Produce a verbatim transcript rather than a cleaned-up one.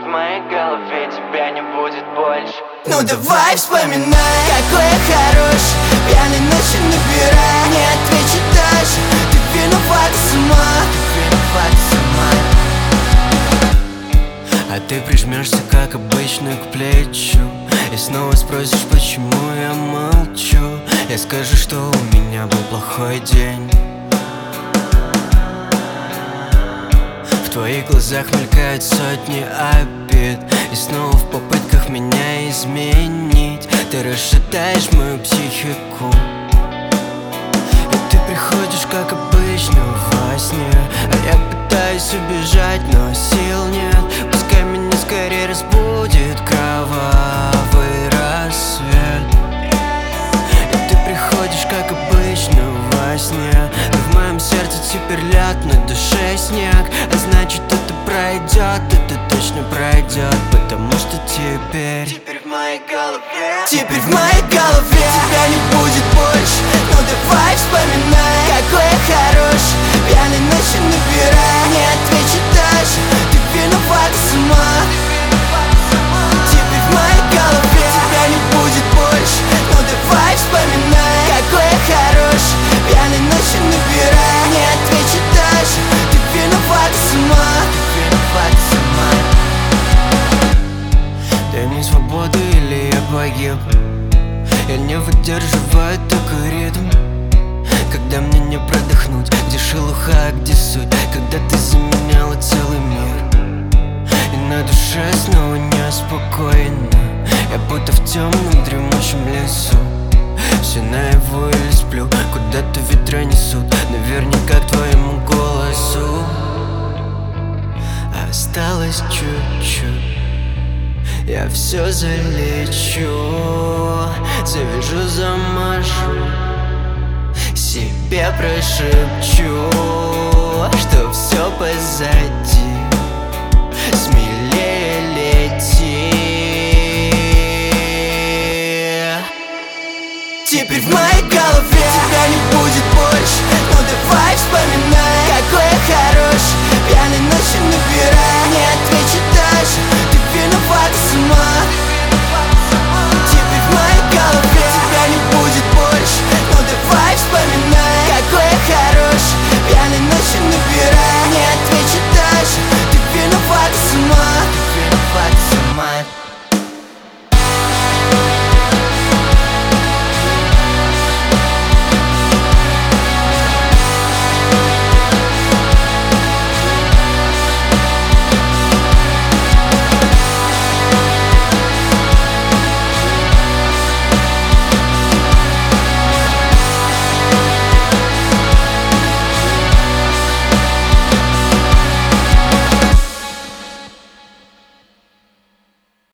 моей голове тебя не будет больше. Ну давай вспоминай, какой я хорош. Пьяной ночью набирай, не отвечу даже. Ты виновата сама, ты виновата сама. А ты прижмешься, как обычно, к плечу и снова спросишь, почему я молчу. Я скажу, что у меня был плохой день. В твоих глазах мелькают сотни обид, и снова в попытках меня изменить ты расшатаешь мою психику. И ты приходишь, как обычно, во сне, а я пытаюсь убежать, но сил нет. Пускай меня скорее разбудит кровавый рассвет. И ты приходишь, как обычно, во сне, но в моем сердце теперь лед, на душе снег. А значит, это пройдет, это точно пройдет, потому что теперь Теперь в моей голове, теперь в моей голове тебя не будет больше. Ну давай вспоминай, какой я хорош. Пьяной ночью набирай, не отвечу даже. Ты виновата сама. Теперь в моей голове тебя не будет больше. Ну давай вспоминай, какой я хорош. Пьяной ночью набирай, не отвечу даже. Ты виновата сама, ты виновата сама. дай мне свободу или я погиб. Я не выдерживаю такой ритм, когда мне не продохнуть. Где шелуха, а где суть, когда ты заменяла целый мир. И на душе снова неспокойно, я будто в темном дремучем лесу. Все наяву или сплю, куда-то ветра несут, наверняка к твоему голосу. Осталось чуть-чуть, я все залечу, завяжу, замажу, себе прошепчу, что все позади, смелее лети. Теперь в моей голове тебя не будет больше.